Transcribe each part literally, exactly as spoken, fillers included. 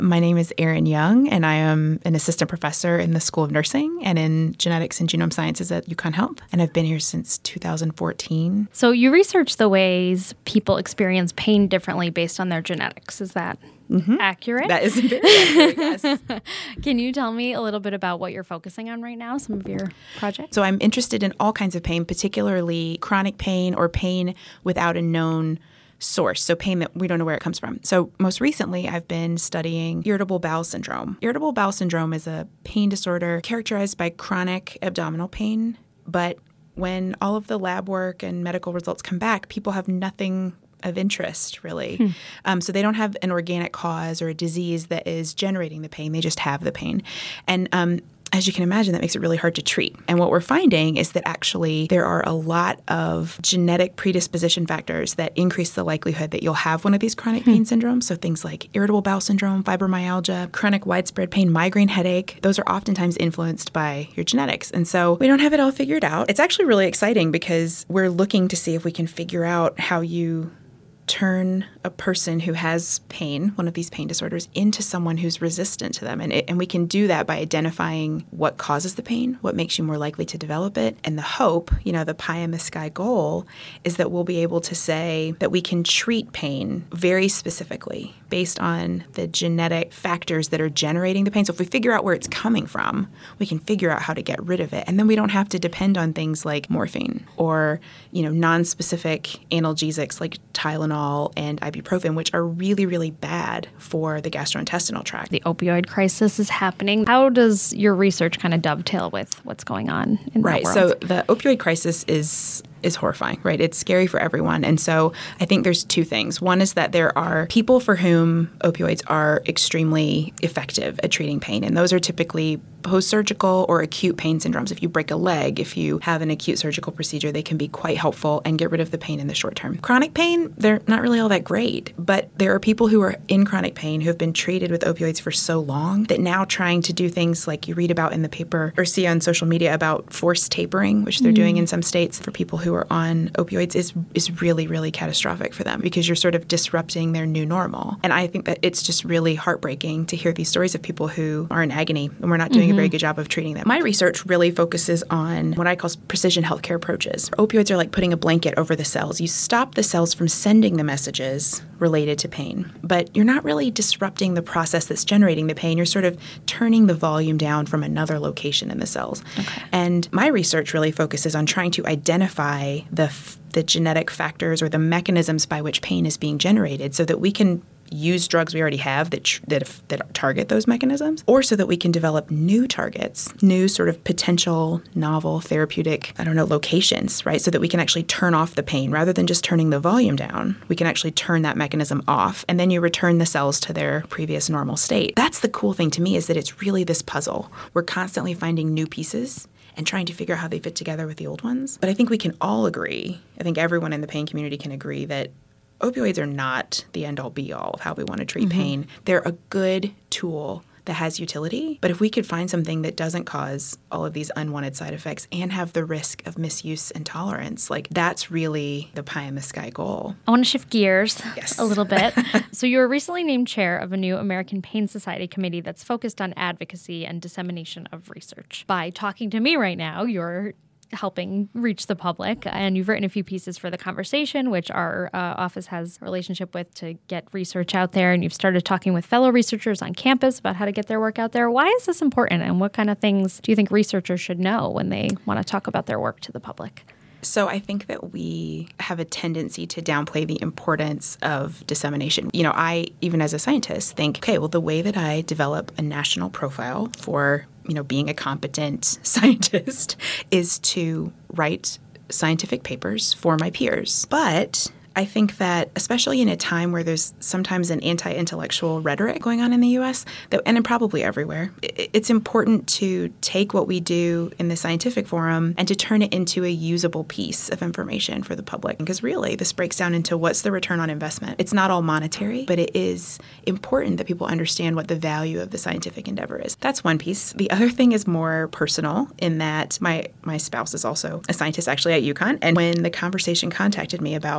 My name is Erin Young, and I am an assistant professor in the School of Nursing and in genetics and genome sciences at UConn Health. And I've been here since two thousand fourteen. So you research the ways people experience pain differently based on their genetics. Is that mm-hmm. accurate? That is very accurate, yes. Can you tell me a little bit about what you're focusing on right now, some of your projects? So I'm interested in all kinds of pain, particularly chronic pain or pain without a known source, so pain that we don't know where it comes from. So most recently, I've been studying irritable bowel syndrome. Irritable bowel syndrome is a pain disorder characterized by chronic abdominal pain, but when all of the lab work and medical results come back, people have nothing of interest, really. Hmm. Um, so they don't have an organic cause or a disease that is generating the pain. They just have the pain. And um, as you can imagine, that makes it really hard to treat. And what we're finding is that actually there are a lot of genetic predisposition factors that increase the likelihood that you'll have one of these chronic pain syndromes. So things like irritable bowel syndrome, fibromyalgia, chronic widespread pain, migraine headache, those are oftentimes influenced by your genetics. And so we don't have it all figured out. It's actually really exciting because we're looking to see if we can figure out how you turn a person who has pain, one of these pain disorders, into someone who's resistant to them. And, it, and we can do that by identifying what causes the pain, what makes you more likely to develop it. And the hope, you know, the pie in the sky goal is that we'll be able to say that we can treat pain very specifically based on the genetic factors that are generating the pain. So if we figure out where it's coming from, we can figure out how to get rid of it. And then we don't have to depend on things like morphine or, you know, non-specific analgesics like Tylenol and ibuprofen, which are really, really bad for the gastrointestinal tract. The opioid crisis is happening. How does your research kind of dovetail with what's going on in right, that world? So the opioid crisis is is horrifying, right? It's scary for everyone. And so I think there's two things. One is that there are people for whom opioids are extremely effective at treating pain. And those are typically post-surgical or acute pain syndromes. If you break a leg, if you have an acute surgical procedure, they can be quite helpful and get rid of the pain in the short term. Chronic pain, they're not really all that great. But there are people who are in chronic pain who have been treated with opioids for so long that now trying to do things like you read about in the paper or see on social media about forced tapering, which they're mm. doing in some states for people who are on opioids, is is really, really catastrophic for them because you're sort of disrupting their new normal. And I think that it's just really heartbreaking to hear these stories of people who are in agony and we're not doing mm-hmm. a very good job of treating them. My research really focuses on what I call precision healthcare approaches. Opioids are like putting a blanket over the cells. You stop the cells from sending the messages related to pain, but you're not really disrupting the process that's generating the pain. You're sort of turning the volume down from another location in the cells. Okay. And my research really focuses on trying to identify the f- the genetic factors or the mechanisms by which pain is being generated so that we can use drugs we already have that, tr- that that target those mechanisms, or so that we can develop new targets, new sort of potential novel therapeutic, I don't know, locations, right? So that we can actually turn off the pain rather than just turning the volume down. We can actually turn that mechanism off, and then you return the cells to their previous normal state. That's the cool thing to me, is that it's really this puzzle. We're constantly finding new pieces and trying to figure out how they fit together with the old ones. But I think we can all agree, I think everyone in the pain community can agree, that opioids are not the end-all be-all of how we want to treat mm-hmm. pain. They're a good tool that has utility, but if we could find something that doesn't cause all of these unwanted side effects and have the risk of misuse and tolerance, like that's really the pie in the sky goal. I want to shift gears yes. a little bit. So you were recently named chair of a new American Pain Society committee that's focused on advocacy and dissemination of research. By talking to me right now, you're helping reach the public. And you've written a few pieces for The Conversation, which our uh, office has a relationship with to get research out there. And you've started talking with fellow researchers on campus about how to get their work out there. Why is this important? And what kind of things do you think researchers should know when they want to talk about their work to the public? So I think that we have a tendency to downplay the importance of dissemination. You know, I, even as a scientist, think, okay, well, the way that I develop a national profile for, you know, being a competent scientist is to write scientific papers for my peers. But I think that, especially in a time where there's sometimes an anti-intellectual rhetoric going on in the U S, that, and probably everywhere, it's important to take what we do in the scientific forum and to turn it into a usable piece of information for the public. Because really, this breaks down into what's the return on investment. It's not all monetary, but it is important that people understand what the value of the scientific endeavor is. That's one piece. The other thing is more personal in that my, my spouse is also a scientist actually at UConn. And when The Conversation contacted me about doing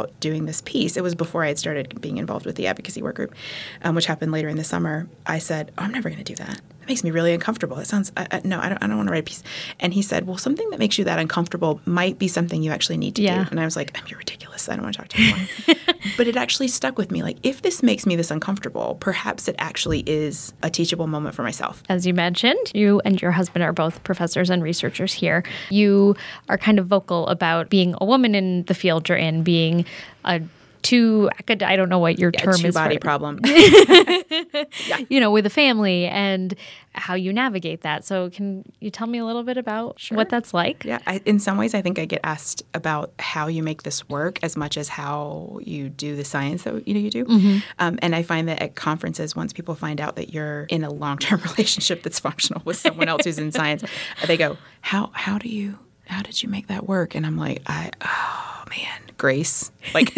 writing this piece, it was before I had started being involved with the advocacy work group, um, which happened later in the summer, I said, oh, I'm never going to do that. That makes me really uncomfortable. It sounds, I, I, no, I don't, I don't want to write a piece. And he said, well, something that makes you that uncomfortable might be something you actually need to yeah. do. And I was like, you're ridiculous. I don't want to talk to anyone. But it actually stuck with me. Like, if this makes me this uncomfortable, perhaps it actually is a teachable moment for myself. As you mentioned, you and your husband are both professors and researchers here. You are kind of vocal about being a woman in the field you're in, being a two, I don't know what your yeah, term two is. Two-body for, problem. yeah. You know, with a family and how you navigate that. So can you tell me a little bit about sure. what that's like? Yeah, I, in some ways I think I get asked about how you make this work as much as how you do the science that you know you do. Mm-hmm. Um, and I find that at conferences, once people find out that you're in a long-term relationship that's functional with someone else who's in science, they go, how how do you, how did you make that work? And I'm like, I, oh man, grace. Like,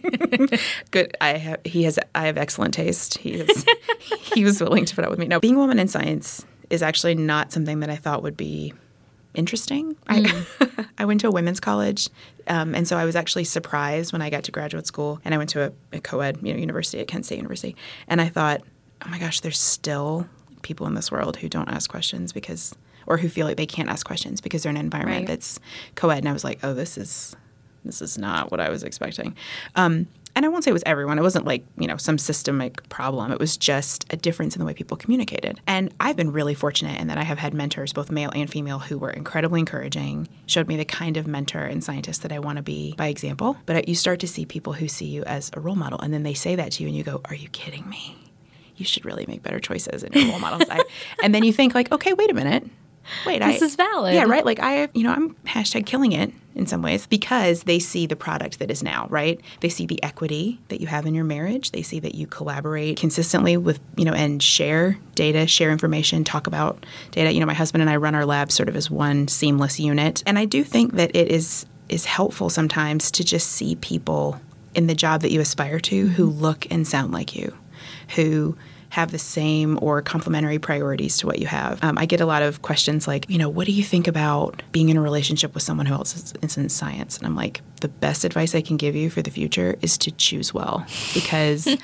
good. I have, he has, I have excellent taste. He is, he was willing to put up with me. No, being a woman in science is actually not something that I thought would be interesting. Mm. I, I went to a women's college, um, and so I was actually surprised when I got to graduate school, and I went to a, a co-ed you know, university at Kent State University, and I thought, oh my gosh, there's still people in this world who don't ask questions because, or who feel like they can't ask questions because they're in an environment right. that's co-ed, and I was like, oh, this is this is not what I was expecting. Um, And I won't say it was everyone. It wasn't like, you know, some systemic problem. It was just a difference in the way people communicated. And I've been really fortunate in that I have had mentors, both male and female, who were incredibly encouraging, showed me the kind of mentor and scientist that I want to be by example. But you start to see people who see you as a role model, and then they say that to you, and you go, are you kidding me? You should really make better choices in your role models. I, and then you think like, okay, wait a minute. Wait, this I, is valid. Yeah, right. Like I, you know, I'm hashtag killing it in some ways because they see the product that is now, right? They see the equity that you have in your marriage. They see that you collaborate consistently with, you know, and share data, share information, talk about data. You know, my husband and I run our lab sort of as one seamless unit. And I do think that it is is helpful sometimes to just see people in the job that you aspire to who look and sound like you, who have the same or complementary priorities to what you have. Um, I get a lot of questions like, you know, what do you think about being in a relationship with someone who else is, is in science? And I'm like, the best advice I can give you for the future is to choose well, because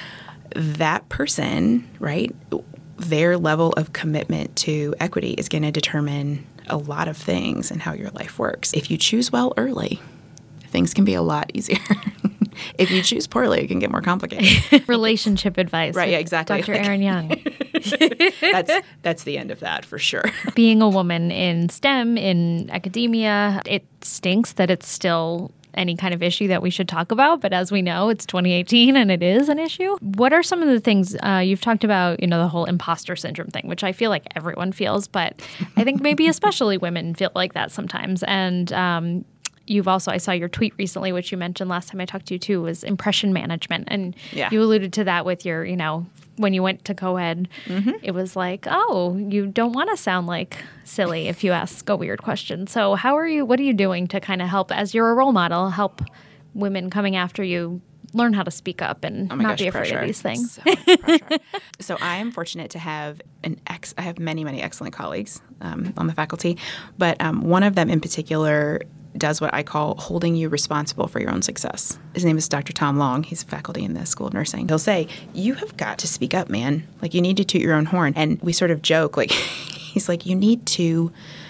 that person, right, their level of commitment to equity is going to determine a lot of things and how your life works. If you choose well early, things can be a lot easier. If you choose poorly, it can get more complicated. Relationship advice. Right, yeah, exactly. Doctor Erin Young. that's that's the end of that for sure. Being a woman in STEM, in academia, it stinks that it's still any kind of issue that we should talk about. But as we know, it's twenty eighteen and it is an issue. What are some of the things uh, you've talked about, you know, the whole imposter syndrome thing, which I feel like everyone feels, but I think maybe especially women feel like that sometimes. And um You've also, I saw your tweet recently, which you mentioned last time I talked to you too, was impression management. And yeah. you alluded to that with your, you know, when you went to co-ed, mm-hmm. it was like, oh, you don't want to sound like silly if you ask a weird question. So how are you, what are you doing to kind of help, as you're a role model, help women coming after you learn how to speak up and oh my not gosh, be afraid pressure. of these things? So much pressure. So I am fortunate to have an ex. I have many, many excellent colleagues um, on the faculty, but um, one of them in particular does what I call holding you responsible for your own success. His name is Doctor Tom Long. He's a faculty in the School of Nursing. He'll say, you have got to speak up, man. Like, you need to toot your own horn. And we sort of joke, like, he's like, you need to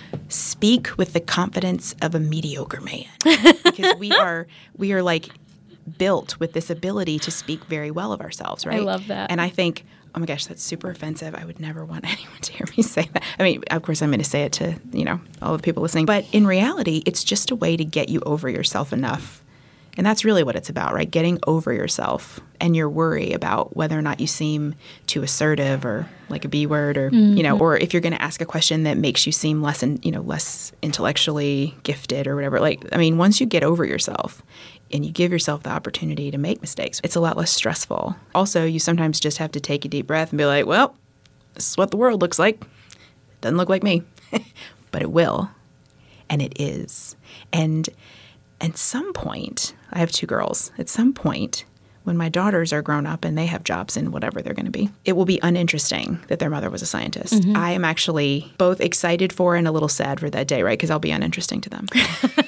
speak with the confidence of a mediocre man. Because we are, we are like built with this ability to speak very well of ourselves, right? I love that. And I think, oh my gosh, that's super offensive. I would never want anyone to hear me say that. I mean, of course, I'm going to say it to, you know, all the people listening. But in reality, it's just a way to get you over yourself enough. And that's really what it's about, right? Getting over yourself and your worry about whether or not you seem too assertive or like a B word or, mm-hmm. you know, or if you're going to ask a question that makes you seem less, in, you know, less intellectually gifted or whatever. Like, I mean, once you get over yourself and you give yourself the opportunity to make mistakes, it's a lot less stressful. Also, you sometimes just have to take a deep breath and be like, well, this is what the world looks like. It doesn't look like me, but it will. And it is. And at some point, I have two girls, at some point, when my daughters are grown up and they have jobs in whatever they're going to be, it will be uninteresting that their mother was a scientist. Mm-hmm. I am actually both excited for and a little sad for that day, right? Because I'll be uninteresting to them.